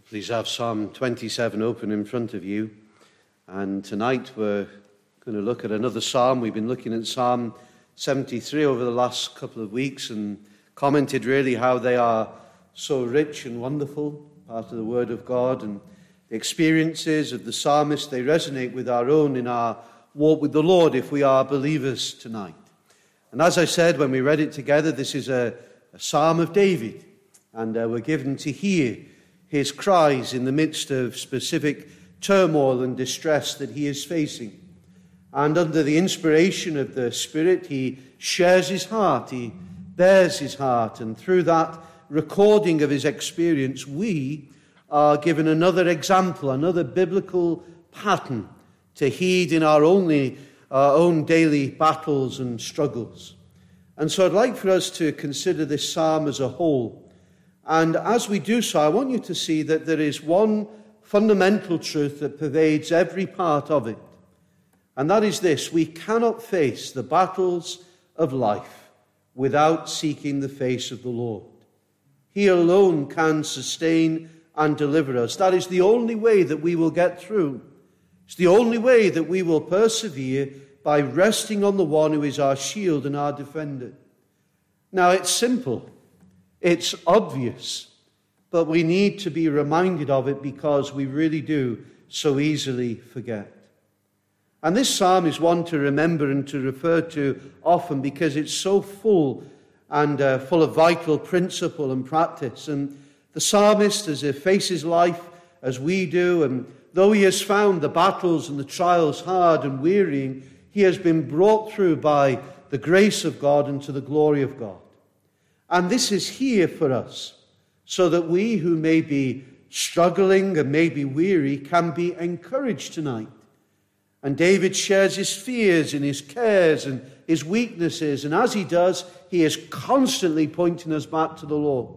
Please have Psalm 27 open in front of you. And tonight we're going to look at another psalm. We've been looking at Psalm 73 over the last couple of weeks and commented really how they are so rich and wonderful, part of the Word of God. And the experiences of the psalmist, they resonate with our own in our walk with the Lord if we are believers tonight. And as I said when we read it together, this is a psalm of David. And we're given to hear his cries in the midst of specific turmoil and distress that he is facing. And under the inspiration of the Spirit, he shares his heart, he bears his heart, and through that recording of his experience, we are given another example, another biblical pattern to heed in our own daily battles and struggles. And so I'd like for us to consider this psalm as a whole. And as we do so, I want you to see that there is one fundamental truth that pervades every part of it. And that is this: we cannot face the battles of life without seeking the face of the Lord. He alone can sustain and deliver us. That is the only way that we will get through. It's the only way that we will persevere, by resting on the one who is our shield and our defender. Now, it's simple. It's obvious, but we need to be reminded of it because we really do so easily forget. And this psalm is one to remember and to refer to often because it's so full and full of vital principle and practice. And the psalmist, as he faces life as we do, and though he has found the battles and the trials hard and wearying, he has been brought through by the grace of God and to the glory of God. And this is here for us, so that we who may be struggling and may be weary can be encouraged tonight. And David shares his fears and his cares and his weaknesses, and as he does, he is constantly pointing us back to the Lord.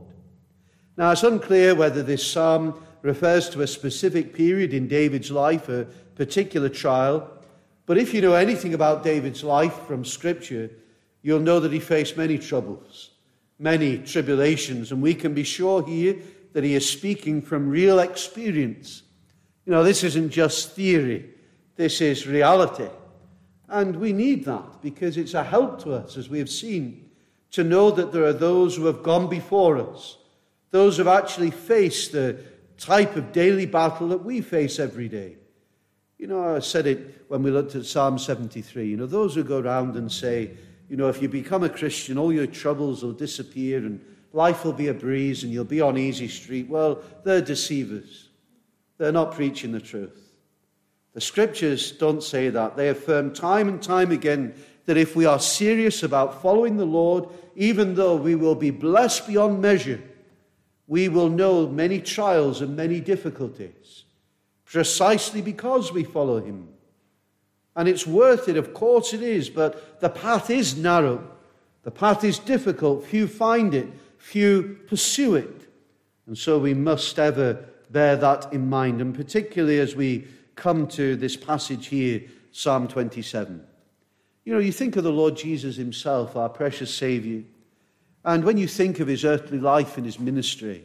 Now, it's unclear whether this psalm refers to a specific period in David's life, a particular trial, but if you know anything about David's life from Scripture, you'll know that he faced many troubles, many tribulations, and we can be sure here that he is speaking from real experience. You know, this isn't just theory, this is reality. And we need that because it's a help to us, as we have seen, to know that there are those who have gone before us, those who have actually faced the type of daily battle that we face every day. You know, I said it when we looked at Psalm 73, you know, those who go around and say, you know, if you become a Christian, all your troubles will disappear and life will be a breeze and you'll be on easy street. Well, they're deceivers. They're not preaching the truth. The Scriptures don't say that. They affirm time and time again that if we are serious about following the Lord, even though we will be blessed beyond measure, we will know many trials and many difficulties, precisely because we follow him. And it's worth it, of course it is, but the path is narrow. The path is difficult. Few find it. Few pursue it. And so we must ever bear that in mind, and particularly as we come to this passage here, Psalm 27. You know, you think of the Lord Jesus himself, our precious Savior, and when you think of his earthly life and his ministry,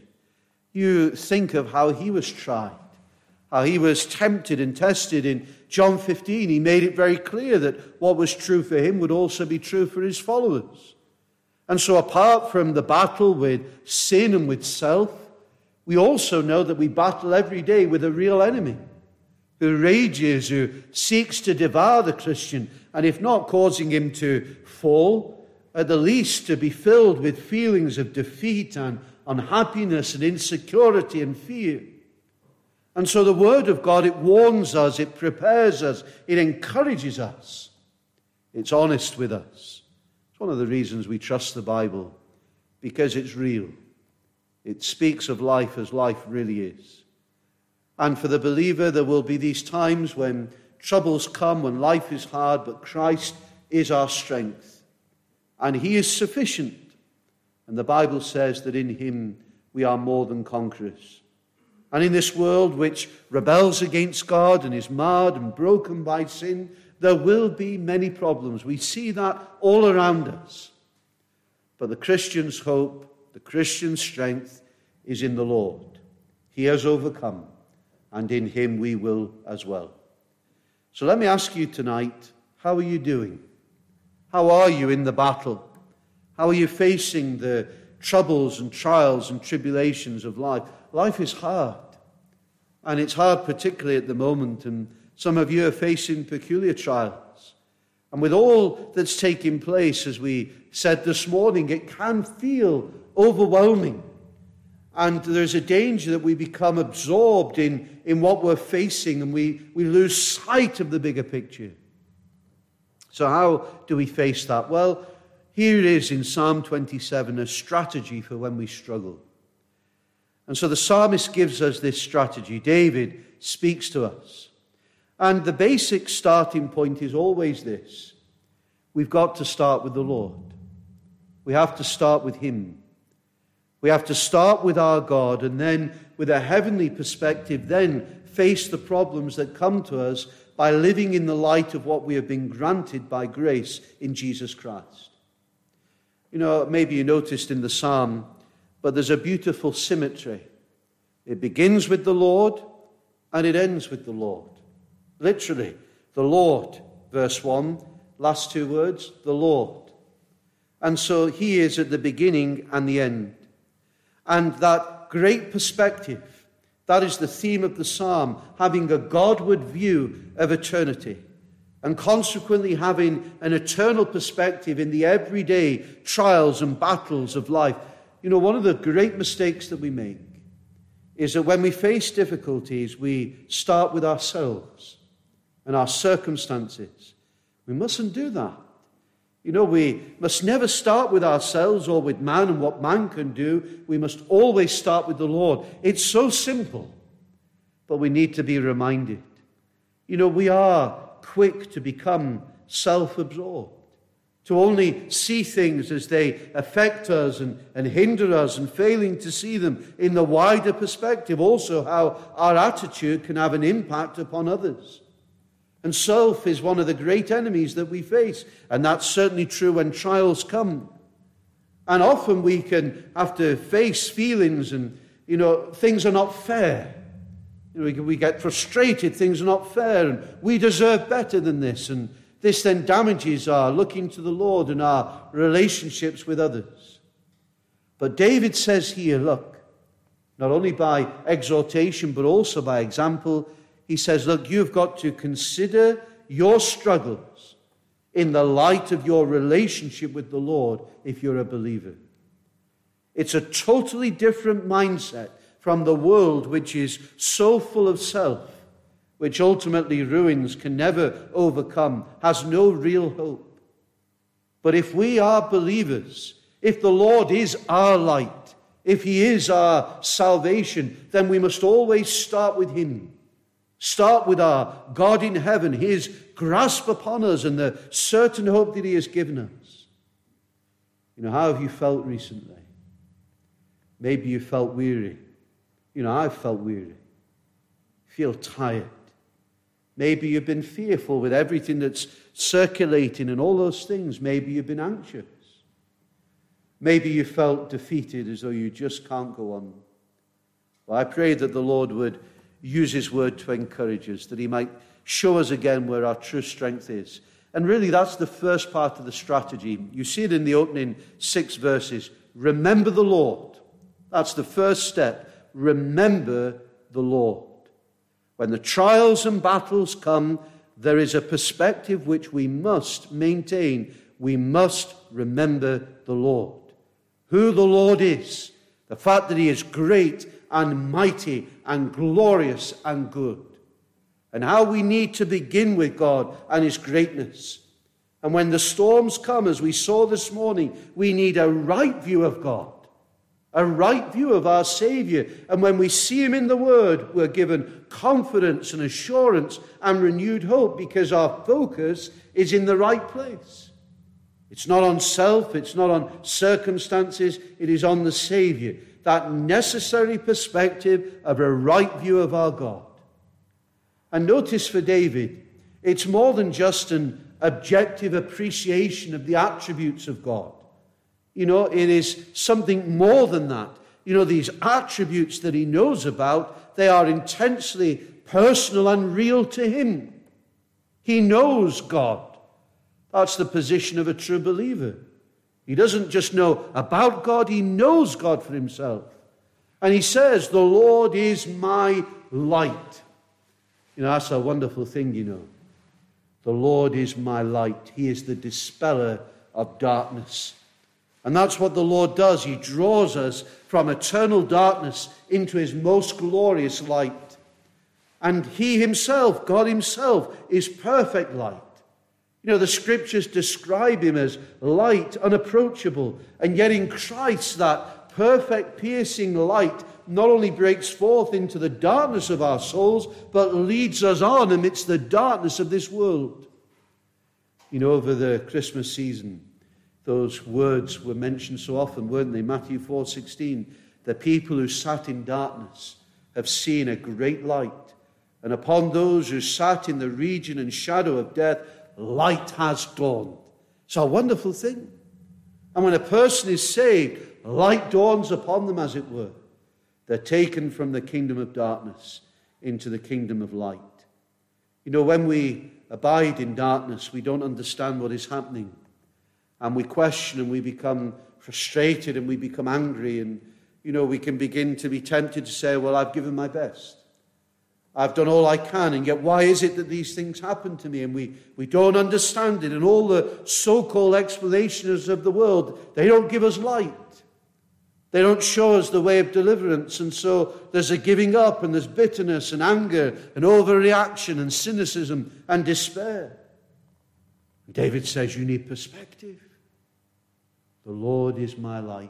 you think of how he was tried, how he was tempted and tested. In John 15, he made it very clear that what was true for him would also be true for his followers. And so apart from the battle with sin and with self, we also know that we battle every day with a real enemy who rages, who seeks to devour the Christian, and if not causing him to fall, at the least to be filled with feelings of defeat and unhappiness and insecurity and fear. And so the Word of God, it warns us, it prepares us, it encourages us. It's honest with us. It's one of the reasons we trust the Bible, because it's real. It speaks of life as life really is. And for the believer, there will be these times when troubles come, when life is hard, but Christ is our strength. And he is sufficient. And the Bible says that in him we are more than conquerors. And in this world which rebels against God and is marred and broken by sin, there will be many problems. We see that all around us. But the Christian's hope, the Christian's strength is in the Lord. He has overcome, and in him we will as well. So let me ask you tonight, how are you doing? How are you in the battle? How are you facing the troubles and trials and tribulations of life? Life is hard, and it's hard particularly at the moment, and some of you are facing peculiar trials. And with all that's taking place, as we said this morning, it can feel overwhelming. And there's a danger that we become absorbed in what we're facing, and we lose sight of the bigger picture. So how do we face that? Well, here it is in Psalm 27, a strategy for when we struggle. And so the psalmist gives us this strategy. David speaks to us. And the basic starting point is always this. We've got to start with the Lord. We have to start with him. We have to start with our God, and then with a heavenly perspective, then face the problems that come to us by living in the light of what we have been granted by grace in Jesus Christ. You know, maybe you noticed in the psalm, but there's a beautiful symmetry. It begins with the Lord and it ends with the Lord. Literally, the Lord, verse 1, last two words, the Lord. And so he is at the beginning and the end. And that great perspective, that is the theme of the psalm, having a Godward view of eternity, and consequently having an eternal perspective in the everyday trials and battles of life. You know, one of the great mistakes that we make is that when we face difficulties, we start with ourselves and our circumstances. We mustn't do that. You know, we must never start with ourselves or with man and what man can do. We must always start with the Lord. It's so simple, but we need to be reminded. You know, we are quick to become self-absorbed, to only see things as they affect us and hinder us, and failing to see them in the wider perspective, also how our attitude can have an impact upon others. And self is one of the great enemies that we face. And that's certainly true when trials come. And often we can have to face feelings and, you know, things are not fair. You know, we get frustrated, things are not fair, and we deserve better than this. And this then damages our looking to the Lord and our relationships with others. But David says here, look, not only by exhortation but also by example, he says, look, you've got to consider your struggles in the light of your relationship with the Lord if you're a believer. It's a totally different mindset from the world which is so full of self, which ultimately ruins, can never overcome, has no real hope. But if we are believers, if the Lord is our light, if he is our salvation, then we must always start with him. Start with our God in heaven, his grasp upon us and the certain hope that he has given us. You know, how have you felt recently? Maybe you felt weary. You know, I've felt weary. Feel tired. Maybe you've been fearful with everything that's circulating and all those things. Maybe you've been anxious. Maybe you felt defeated, as though you just can't go on. Well, I pray that the Lord would use his word to encourage us, that he might show us again where our true strength is. And really, that's the first part of the strategy. You see it in the opening 6 verses. Remember the Lord. That's the first step. Remember the Lord. When the trials and battles come, there is a perspective which we must maintain. We must remember the Lord. Who the Lord is. The fact that he is great and mighty and glorious and good. And how we need to begin with God and his greatness. And when the storms come, as we saw this morning, we need a right view of God. A right view of our Savior. And when we see him in the Word, we're given confidence and assurance and renewed hope, because our focus is in the right place. It's not on self, it's not on circumstances, it is on the Savior. That necessary perspective of a right view of our God. And notice for David, it's more than just an objective appreciation of the attributes of God. You know, it is something more than that. these attributes that he knows about, they are intensely personal and real to him. He knows God. That's the position of a true believer. He doesn't just know about God, he knows God for himself. And he says, the Lord is my light. That's a wonderful thing, The Lord is my light. He is the dispeller of darkness. And that's what the Lord does. He draws us from eternal darkness into his most glorious light. And he himself, God himself, is perfect light. The scriptures describe him as light, unapproachable. And yet in Christ, that perfect, piercing light not only breaks forth into the darkness of our souls, but leads us on amidst the darkness of this world. Over the Christmas season, those words were mentioned so often, weren't they? Matthew 4:16. The people who sat in darkness have seen a great light. And upon those who sat in the region and shadow of death, light has dawned. It's a wonderful thing. And when a person is saved, light dawns upon them, as it were. They're taken from the kingdom of darkness into the kingdom of light. When we abide in darkness, we don't understand what is happening. And we question and we become frustrated and we become angry. And, we can begin to be tempted to say, well, I've given my best. I've done all I can, and yet why is it that these things happen to me? And we don't understand it. And all the so-called explanations of the world, they don't give us light. They don't show us the way of deliverance. And so there's a giving up, and there's bitterness and anger and overreaction and cynicism and despair. And David says, you need perspective. The Lord is my light.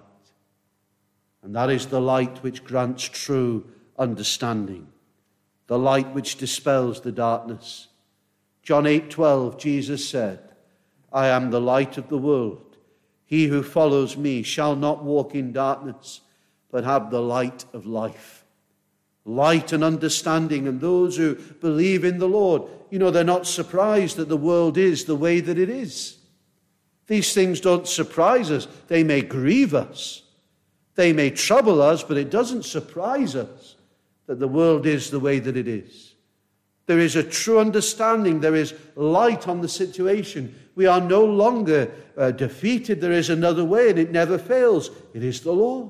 And that is the light which grants true understanding. The light which dispels the darkness. John 8:12, Jesus said, I am the light of the world. He who follows me shall not walk in darkness, but have the light of life. Light and understanding. And those who believe in the Lord, they're not surprised that the world is the way that it is. These things don't surprise us. They may grieve us. They may trouble us, but it doesn't surprise us that the world is the way that it is. There is a true understanding. There is light on the situation. We are no longer defeated. There is another way, and it never fails. It is the Lord.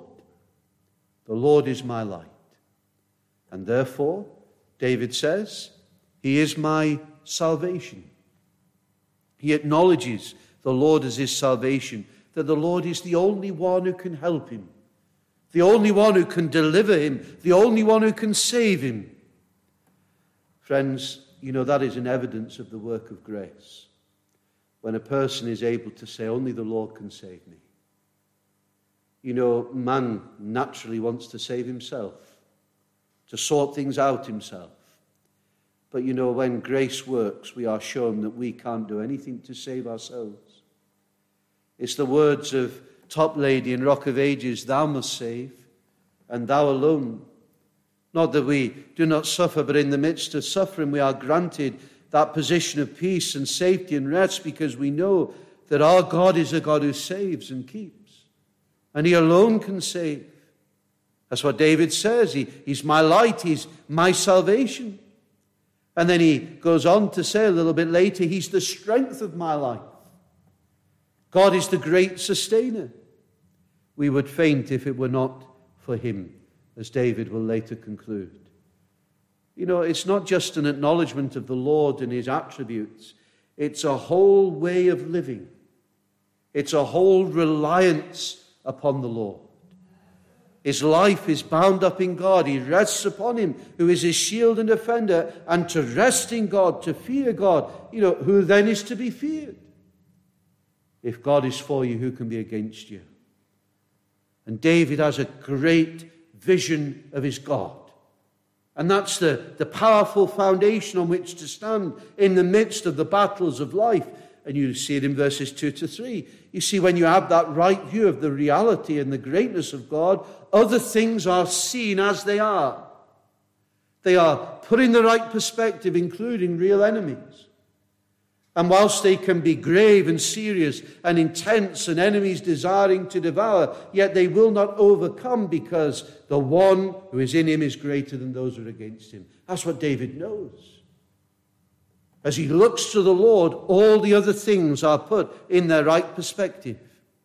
The Lord is my light. And therefore, David says, he is my salvation. He acknowledges the Lord as his salvation, that the Lord is the only one who can help him, the only one who can deliver him, the only one who can save him. Friends, that is an evidence of the work of grace. When a person is able to say, only the Lord can save me. Man naturally wants to save himself, to sort things out himself. But when grace works, we are shown that we can't do anything to save ourselves. It's the words of Toplady in Rock of Ages, thou must save, and thou alone. Not that we do not suffer, but in the midst of suffering we are granted that position of peace and safety and rest, because we know that our God is a God who saves and keeps. And he alone can save. That's what David says. He's my light, he's my salvation. And then he goes on to say a little bit later, he's the strength of my life. God is the great sustainer. We would faint if it were not for him, as David will later conclude. It's not just an acknowledgement of the Lord and his attributes. It's a whole way of living. It's a whole reliance upon the Lord. His life is bound up in God. He rests upon him, who is his shield and defender. And to rest in God, to fear God, who then is to be feared? If God is for you, who can be against you? And David has a great vision of his God. And that's the powerful foundation on which to stand in the midst of the battles of life. And you see it in verses 2 to 3. You see, when you have that right view of the reality and the greatness of God, other things are seen as they are. They are put in the right perspective, including real enemies. And whilst they can be grave and serious and intense and enemies desiring to devour, yet they will not overcome because the one who is in him is greater than those who are against him. That's what David knows. As he looks to the Lord, all the other things are put in their right perspective.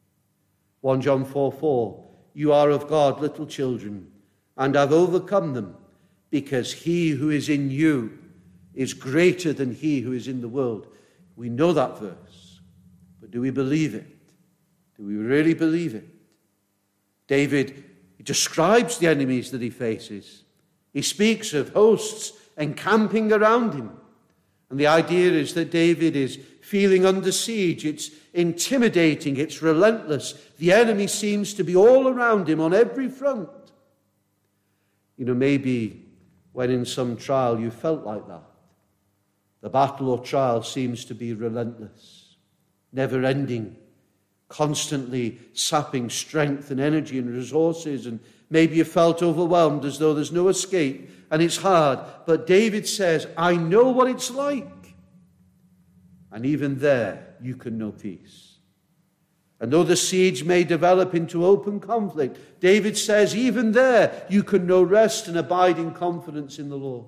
1 John 4:4, you are of God, little children, and have overcome them, because he who is in you is greater than he who is in the world. We know that verse, but do we believe it? Do we really believe it? David describes the enemies that he faces. He speaks of hosts encamping around him. And the idea is that David is feeling under siege. It's intimidating. It's relentless. The enemy seems to be all around him on every front. You know, maybe when in some trial you felt like that. The battle or trial seems to be relentless, never-ending, constantly sapping strength and energy and resources, and maybe you felt overwhelmed as though there's no escape, and it's hard. But David says, I know what it's like. And even there, you can know peace. And though the siege may develop into open conflict, David says, even there, you can know rest and abiding confidence in the Lord.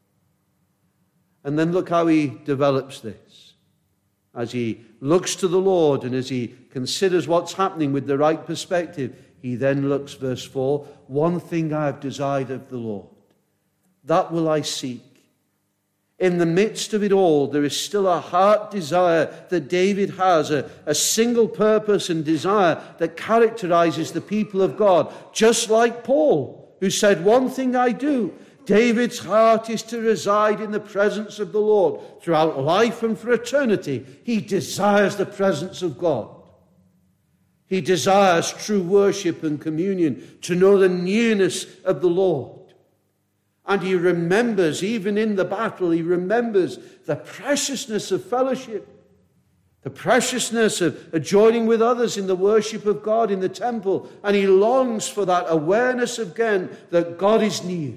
And then look how he develops this. As he looks to the Lord and as he considers what's happening with the right perspective, he then looks, verse 4, one thing I have desired of the Lord, that will I seek. In the midst of it all, there is still a heart desire that David has, a single purpose and desire that characterizes the people of God, just like Paul, who said, one thing I do. David's heart is to reside in the presence of the Lord throughout life and for eternity. He desires the presence of God. He desires true worship and communion, to know the nearness of the Lord. And he remembers, even in the battle, he remembers the preciousness of fellowship, the preciousness of joining with others in the worship of God in the temple. And he longs for that awareness again that God is near.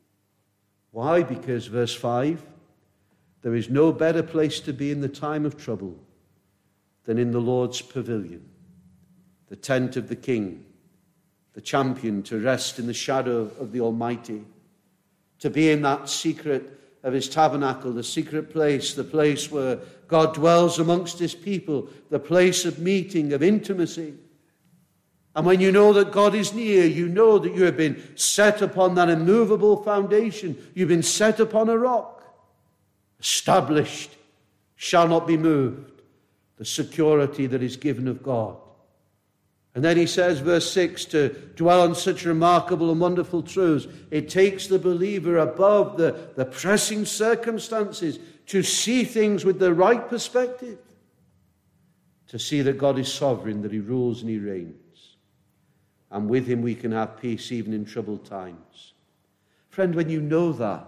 Why? Because, verse 5, there is no better place to be in the time of trouble than in the Lord's pavilion, the tent of the King, the champion, to rest in the shadow of the Almighty, to be in that secret of his tabernacle, the secret place, the place where God dwells amongst his people, the place of meeting, of intimacy. And when you know that God is near, you know that you have been set upon that immovable foundation. You've been set upon a rock, established, shall not be moved, the security that is given of God. And then he says, verse 6, to dwell on such remarkable and wonderful truths, it takes the believer above the pressing circumstances to see things with the right perspective, to see that God is sovereign, that he rules and he reigns. And with him we can have peace even in troubled times. Friend, when you know that,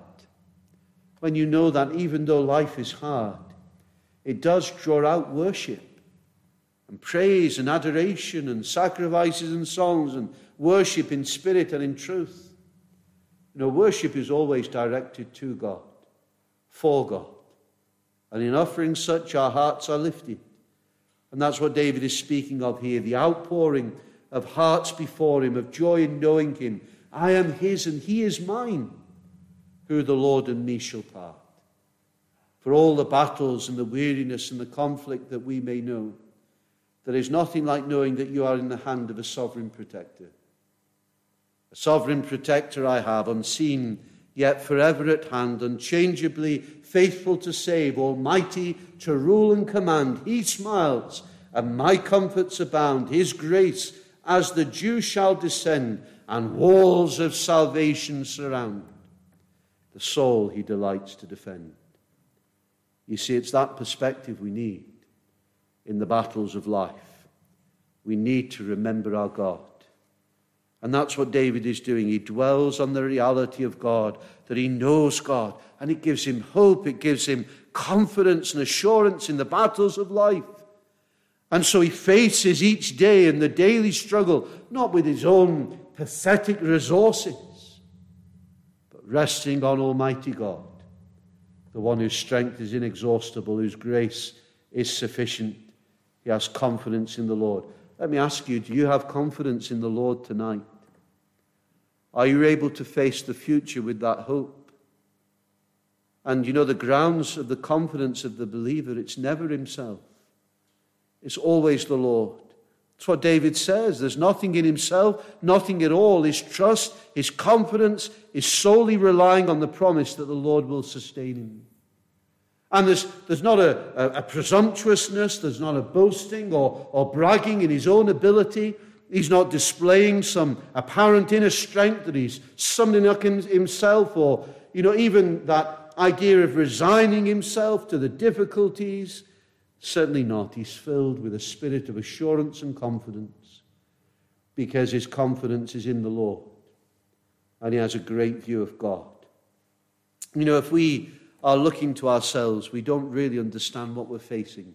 even though life is hard, it does draw out worship and praise and adoration and sacrifices and songs and worship in spirit and in truth. You know, worship is always directed to God, for God. And in offering such, our hearts are lifted. And that's what David is speaking of here, the outpouring of hearts before him, of joy in knowing him. I am his and he is mine, who the Lord and me shall part. For all the battles and the weariness and the conflict that we may know, there is nothing like knowing that you are in the hand of a sovereign protector. A sovereign protector I have, unseen, yet forever at hand, unchangeably faithful to save, almighty to rule and command. He smiles, and my comforts abound. His grace as the dew shall descend, and walls of salvation surround. The soul he delights to defend. You see, it's that perspective we need in the battles of life. We need to remember our God. And that's what David is doing. He dwells on the reality of God, that he knows God, and it gives him hope, it gives him confidence and assurance in the battles of life. And so he faces each day in the daily struggle, not with his own pathetic resources, but resting on Almighty God, the one whose strength is inexhaustible, whose grace is sufficient. He has confidence in the Lord. Let me ask you, do you have confidence in the Lord tonight? Are you able to face the future with that hope? And you know, the grounds of the confidence of the believer, it's never himself. It's always the Lord. That's what David says. There's nothing in himself, nothing at all. His trust, his confidence is solely relying on the promise that the Lord will sustain him. And there's not a presumptuousness, there's not a boasting or bragging in his own ability. He's not displaying some apparent inner strength that he's summoning up himself, or, even that idea of resigning himself to the difficulties. Certainly not. He's filled with a spirit of assurance and confidence because his confidence is in the Lord and he has a great view of God. If we are looking to ourselves, we don't really understand what we're facing.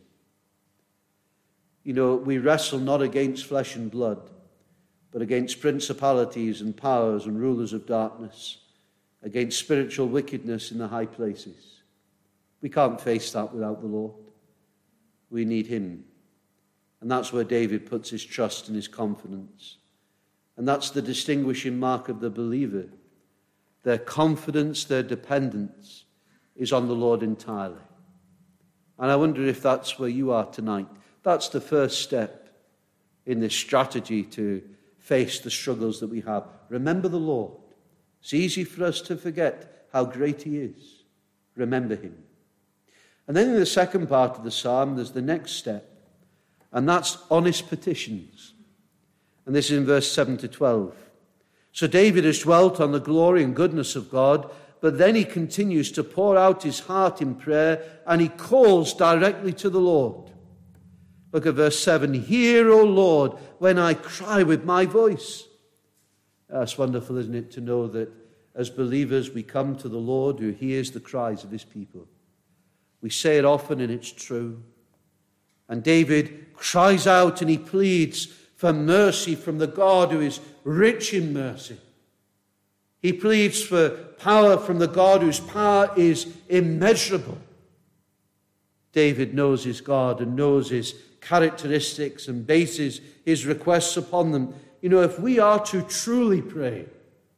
We wrestle not against flesh and blood, but against principalities and powers and rulers of darkness, against spiritual wickedness in the high places. We can't face that without the Lord. We need him. And that's where David puts his trust and his confidence. And that's the distinguishing mark of the believer. Their confidence, their dependence is on the Lord entirely. And I wonder if that's where you are tonight. That's the first step in this strategy to face the struggles that we have. Remember the Lord. It's easy for us to forget how great he is. Remember him. And then in the second part of the psalm, there's the next step, and that's honest petitions. And this is in verse 7 to 12. So David has dwelt on the glory and goodness of God, but then he continues to pour out his heart in prayer, and he calls directly to the Lord. Look at verse 7. Hear, O Lord, when I cry with my voice. That's wonderful, isn't it, to know that as believers we come to the Lord who hears the cries of his people. We say it often and it's true. And David cries out and he pleads for mercy from the God who is rich in mercy. He pleads for power from the God whose power is immeasurable. David knows his God and knows his characteristics and bases his requests upon them. If we are to truly pray,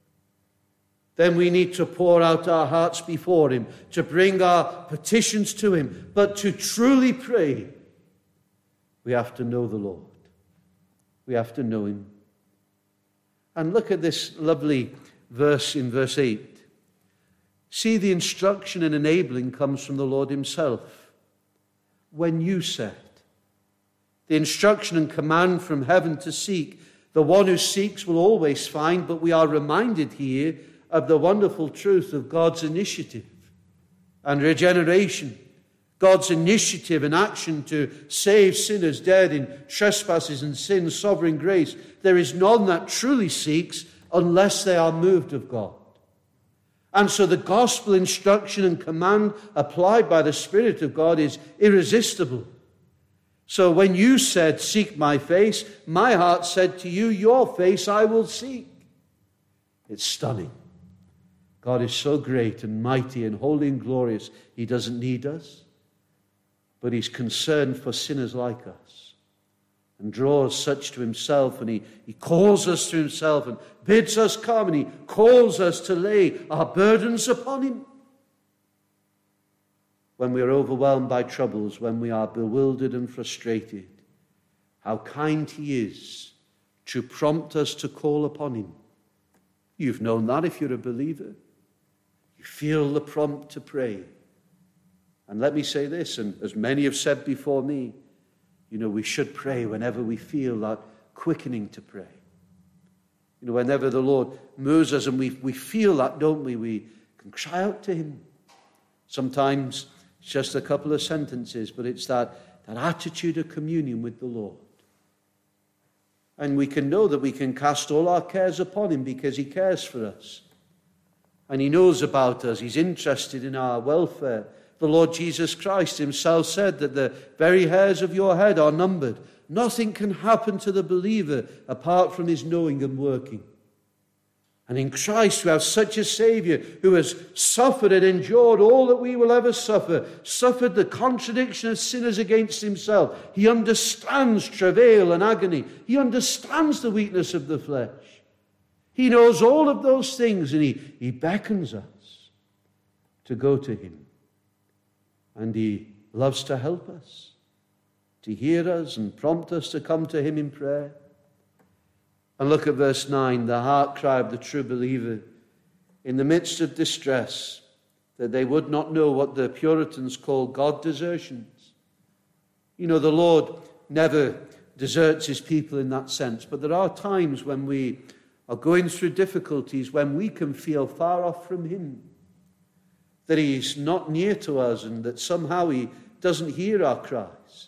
then we need to pour out our hearts before him, to bring our petitions to him. But to truly pray, we have to know the Lord. We have to know him. And look at this lovely verse in verse 8. See, the instruction and enabling comes from the Lord himself. When you said, the instruction and command from heaven to seek. The one who seeks will always find, but we are reminded here of the wonderful truth of God's initiative and regeneration. God's initiative and action to save sinners dead in trespasses and sin, sovereign grace. There is none that truly seeks unless they are moved of God. And so the gospel instruction and command applied by the Spirit of God is irresistible. So when you said, seek my face, my heart said to you, your face I will seek. It's stunning. God is so great and mighty and holy and glorious, he doesn't need us. But he's concerned for sinners like us and draws such to himself, and he calls us to himself and bids us come, and he calls us to lay our burdens upon him. When we are overwhelmed by troubles, when we are bewildered and frustrated, how kind he is to prompt us to call upon him. You've known that if you're a believer. You feel the prompt to pray. And let me say this, and as many have said before me, we should pray whenever we feel that quickening to pray. Whenever the Lord moves us and we feel that, don't we? We can cry out to him. Sometimes it's just a couple of sentences, but it's that attitude of communion with the Lord. And we can know that we can cast all our cares upon him because he cares for us. And he knows about us. He's interested in our welfare. The Lord Jesus Christ himself said that the very hairs of your head are numbered. Nothing can happen to the believer apart from his knowing and working. And in Christ we have such a Saviour who has suffered and endured all that we will ever suffer, suffered the contradiction of sinners against himself. He understands travail and agony. He understands the weakness of the flesh. He knows all of those things, and he beckons us to go to him. And he loves to help us, to hear us and prompt us to come to him in prayer. And look at verse 9, the heart cry of the true believer in the midst of distress, that they would not know what the Puritans call God desertions. You know, the Lord never deserts his people in that sense, but there are times when we are going through difficulties when we can feel far off from him, that he's not near to us and that somehow he doesn't hear our cries.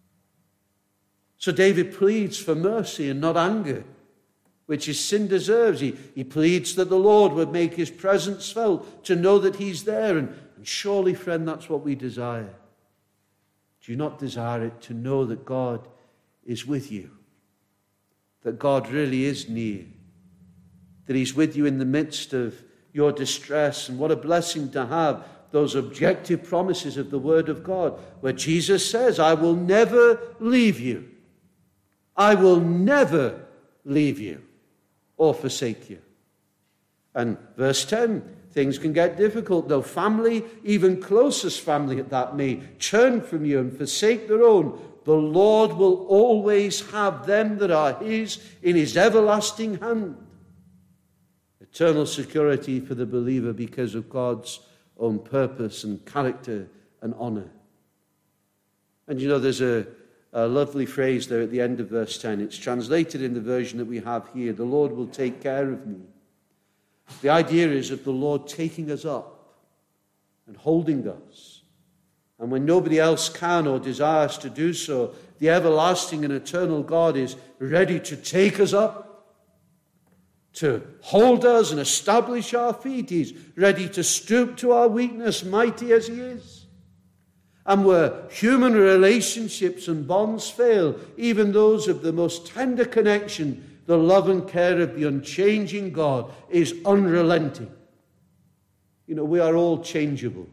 So David pleads for mercy and not anger, which his sin deserves. He pleads that the Lord would make his presence felt, to know that he's there. And surely, friend, that's what we desire. Do you not desire it, to know that God is with you? That God really is near? That he's with you in the midst of your distress? And what a blessing to have those objective promises of the Word of God, where Jesus says, I will never leave you. I will never leave you or forsake you. And verse 10, things can get difficult, though family, even closest family at that, may turn from you and forsake their own. The Lord will always have them that are his in his everlasting hand. Eternal security for the believer because of God's own purpose and character and honor. And you know, there's a lovely phrase there at the end of verse 10. It's translated in the version that we have here, the Lord will take care of me. The idea is of the Lord taking us up and holding us. And when nobody else can or desires to do so, the everlasting and eternal God is ready to take us up, to hold us and establish our feet. He's ready to stoop to our weakness, mighty as he is. And where human relationships and bonds fail, even those of the most tender connection, the love and care of the unchanging God is unrelenting. You know, we are all changeable,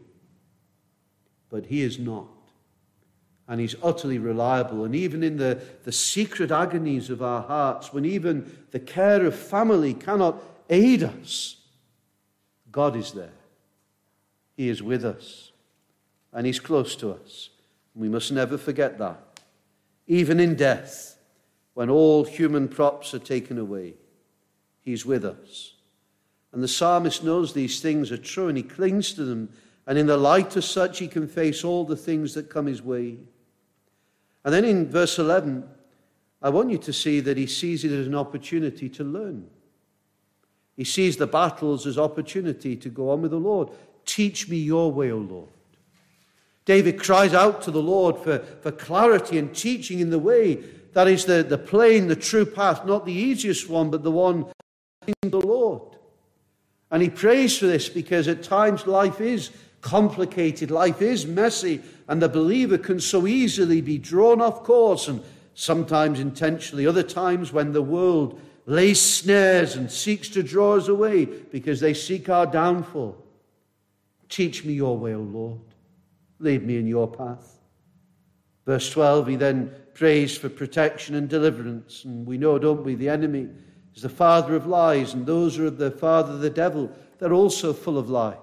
but he is not. And he's utterly reliable. And even in the secret agonies of our hearts, when even the care of family cannot aid us, God is there. He is with us. And he's close to us. We must never forget that. Even in death, when all human props are taken away, he's with us. And the psalmist knows these things are true, and he clings to them. And in the light of such, he can face all the things that come his way. And then in verse 11, I want you to see that he sees it as an opportunity to learn. He sees the battles as opportunity to go on with the Lord. Teach me your way, O Lord. David cries out to the Lord for clarity and teaching in the way. That is the plain, the true path, not the easiest one, but the one in the Lord. And he prays for this because at times life is complicated, life is messy, and the believer can so easily be drawn off course, and sometimes intentionally, other times when the world lays snares and seeks to draw us away because they seek our downfall. Teach me your way, O Lord. Lead me in your path. Verse 12, he then prays for protection and deliverance. And we know, don't we, the enemy is the father of lies, and those who are the father of the devil, they're also full of lies.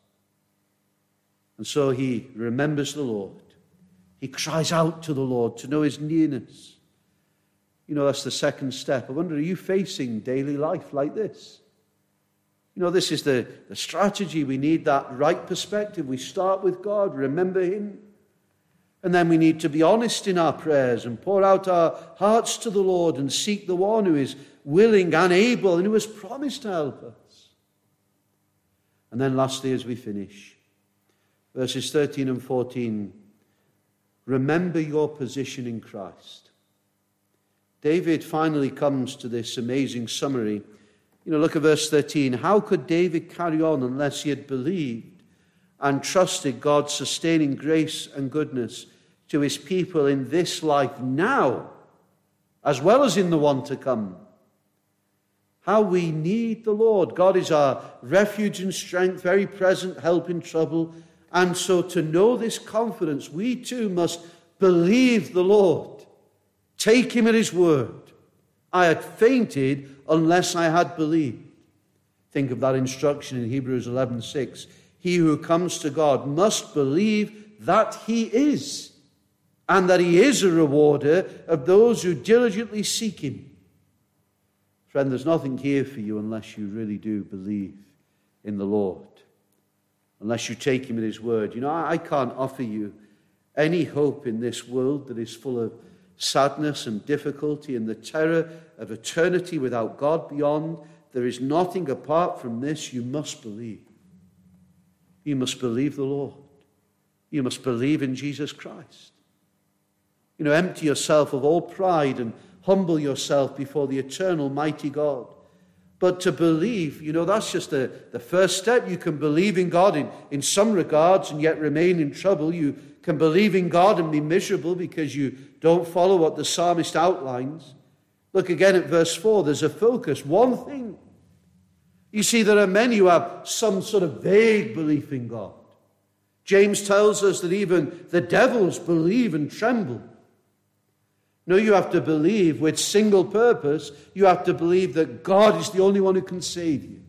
And so he remembers the Lord. He cries out to the Lord to know his nearness. You know, that's the second step. I wonder, are you facing daily life like this? You know, this is the strategy. We need that right perspective. We start with God, remember him. And then we need to be honest in our prayers and pour out our hearts to the Lord and seek the one who is willing and able and who has promised to help us. And then lastly, as we finish, verses 13 and 14, remember your position in Christ. David finally comes to this amazing summary. You know, look at verse 13. How could David carry on unless he had believed and trusted God's sustaining grace and goodness to his people in this life now, as well as in the one to come? how we need the Lord. God is our refuge and strength, very present help in trouble. And so to know this confidence, we too must believe the Lord. Take him at his word. I had fainted unless I had believed. Think of that instruction in Hebrews 11:6. He who comes to God must believe that he is, and that he is a rewarder of those who diligently seek him. Friend, there's nothing here for you unless you really do believe in the Lord, unless you take him at his word. You know, I can't offer you any hope in this world that is full of sadness and difficulty and the terror of eternity without God beyond. There is nothing apart from this. You must believe. You must believe the Lord. You must believe in Jesus Christ. You know, empty yourself of all pride and humble yourself before the eternal, mighty God. But to believe, you know, that's just the first step. You can believe in God in some regards and yet remain in trouble. You can believe in God and be miserable because you don't follow what the psalmist outlines. Look again at verse 4. There's a focus, one thing. You see, there are many who have some sort of vague belief in God. James tells us that even the devils believe and tremble. No, you have to believe with single purpose. You have to believe that God is the only one who can save you.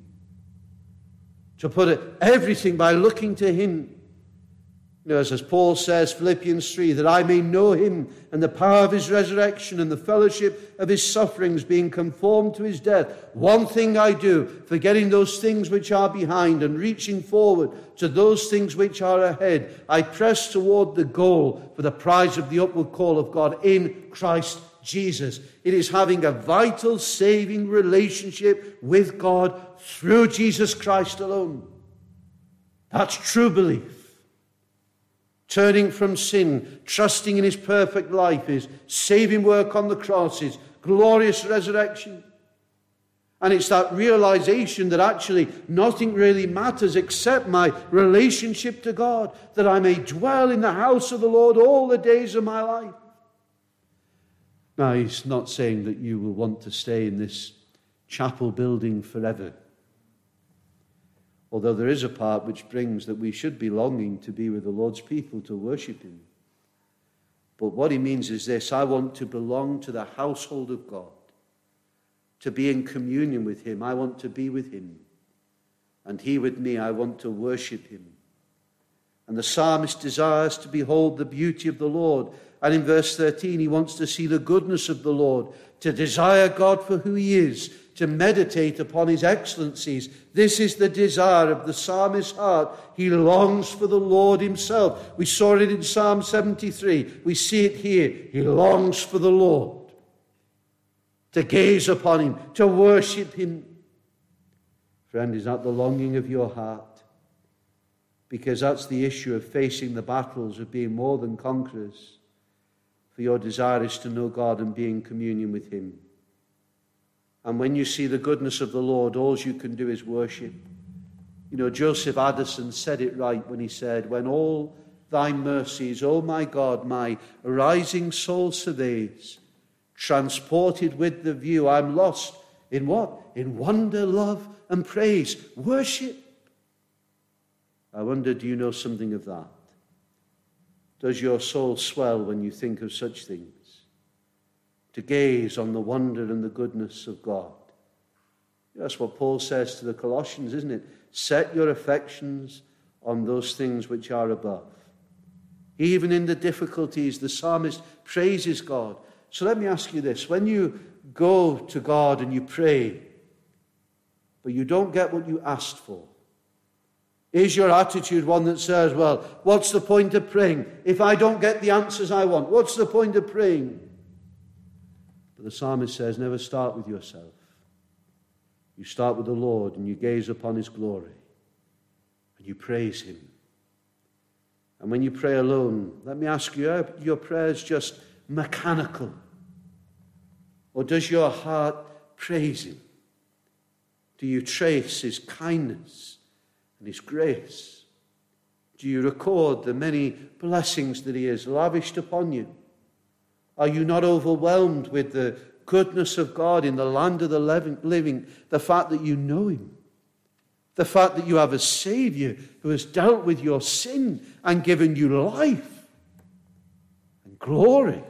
To put everything by looking to him. You know, as Paul says, Philippians 3, that I may know him and the power of his resurrection and the fellowship of his sufferings, being conformed to his death. One thing I do, forgetting those things which are behind and reaching forward to those things which are ahead, I press toward the goal for the prize of the upward call of God in Christ Jesus. It is having a vital, saving relationship with God through Jesus Christ alone. That's true belief. Turning from sin, trusting in his perfect life, his saving work on the cross, his glorious resurrection. And it's that realization that actually nothing really matters except my relationship to God, that I may dwell in the house of the Lord all the days of my life. Now, he's not saying that you will want to stay in this chapel building forever. Although there is a part which brings that we should be longing to be with the Lord's people, to worship him. But what he means is this: I want to belong to the household of God, to be in communion with him. I want to be with him, and he with me. I want to worship him. And the psalmist desires to behold the beauty of the Lord. And in verse 13, he wants to see the goodness of the Lord, to desire God for who he is, to meditate upon his excellencies. This is the desire of the psalmist's heart. He longs for the Lord himself. We saw it in Psalm 73. We see it here. He longs for the Lord, to gaze upon him, to worship him. Friend, is that the longing of your heart? Because that's the issue of facing the battles, of being more than conquerors. For your desire is to know God and be in communion with him. And when you see the goodness of the Lord, all you can do is worship. You know, Joseph Addison said it right when he said, when all thy mercies, O my God, my rising soul surveys, transported with the view, I'm lost in what? In wonder, love, and praise. Worship. I wonder, do you know something of that? Does your soul swell when you think of such things? To gaze on the wonder and the goodness of God. That's what Paul says to the Colossians, isn't it? Set your affections on those things which are above. Even in the difficulties, the psalmist praises God. So let me ask you this. When you go to God and you pray, but you don't get what you asked for, is your attitude one that says, well, what's the point of praying? If I don't get the answers I want, what's the point of praying? But the psalmist says, never start with yourself. You start with the Lord and you gaze upon his glory and you praise him. And when you pray alone, let me ask you, are your prayers just mechanical? Or does your heart praise him? Do you trace his kindness and his grace? Do you record the many blessings that he has lavished upon you? Are you not overwhelmed with the goodness of God in the land of the living, the fact that you know him, the fact that you have a Savior who has dealt with your sin and given you life and glory.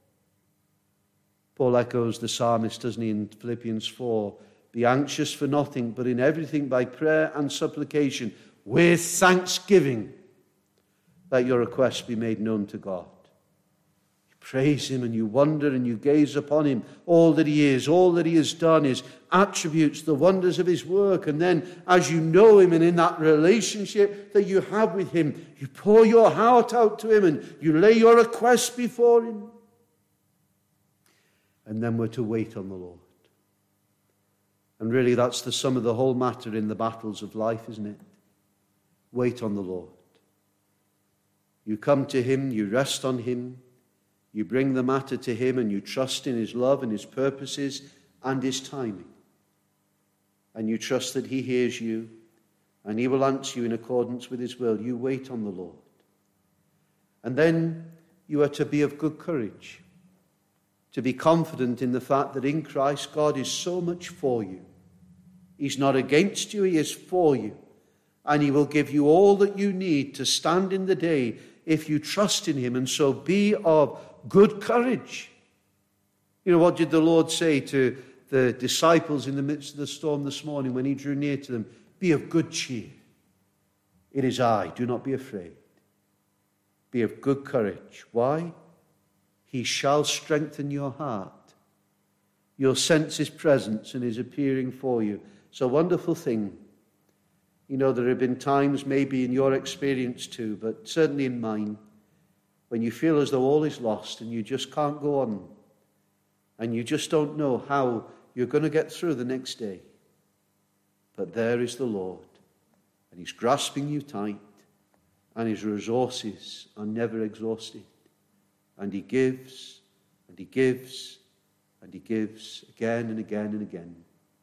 Paul echoes the psalmist, doesn't he, in Philippians 4, be anxious for nothing, but in everything by prayer and supplication, with thanksgiving, let your requests be made known to God. You praise him and you wonder and you gaze upon him, all that he is, all that he has done, his attributes, the wonders of his work. And then as you know him and in that relationship that you have with him, you pour your heart out to him and you lay your requests before him. And then we're to wait on the Lord. And really that's the sum of the whole matter in the battles of life, isn't it? Wait on the Lord. You come to him, you rest on him, you bring the matter to him, and you trust in his love and his purposes and his timing. And you trust that he hears you and he will answer you in accordance with his will. You wait on the Lord. And then you are to be of good courage, to be confident in the fact that in Christ God is so much for you. He's not against you, he is for you. And he will give you all that you need to stand in the day if you trust in him. And so be of good courage. You know, what did the Lord say to the disciples in the midst of the storm this morning when he drew near to them? Be of good cheer. It is I. Do not be afraid. Be of good courage. Why? He shall strengthen your heart. You'll sense his presence and his appearing for you. It's a wonderful thing. You know, there have been times, maybe in your experience too, but certainly in mine, when you feel as though all is lost and you just can't go on, and you just don't know how you're going to get through the next day. But there is the Lord, and he's grasping you tight, and his resources are never exhausted. And he gives, and he gives, and he gives again and again and again.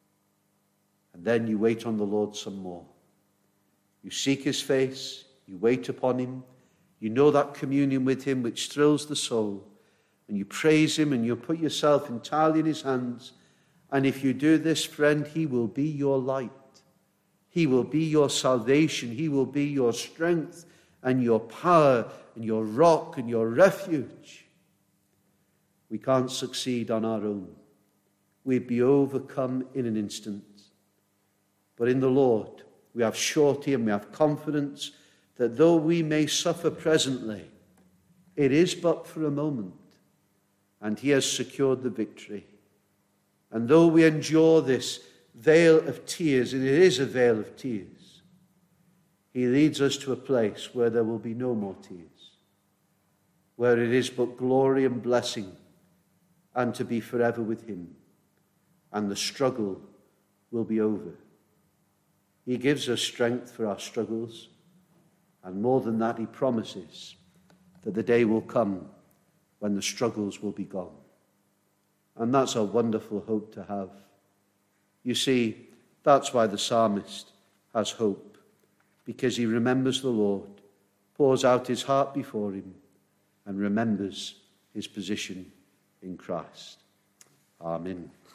And then you wait on the Lord some more. You seek his face, you wait upon him, you know that communion with him which thrills the soul, and you praise him and you put yourself entirely in his hands. And if you do this, friend, he will be your light. He will be your salvation. He will be your strength and your power and your rock and your refuge. We can't succeed on our own. We'd be overcome in an instant. But in the Lord, we have surety and we have confidence that though we may suffer presently, it is but for a moment, and he has secured the victory. And though we endure this vale of tears, and it is a vale of tears, he leads us to a place where there will be no more tears, where it is but glory and blessing, and to be forever with him, and the struggle will be over. He gives us strength for our struggles, and more than that, he promises that the day will come when the struggles will be gone. And that's a wonderful hope to have. You see, that's why the psalmist has hope, because he remembers the Lord, pours out his heart before him, and remembers his position in Christ. Amen.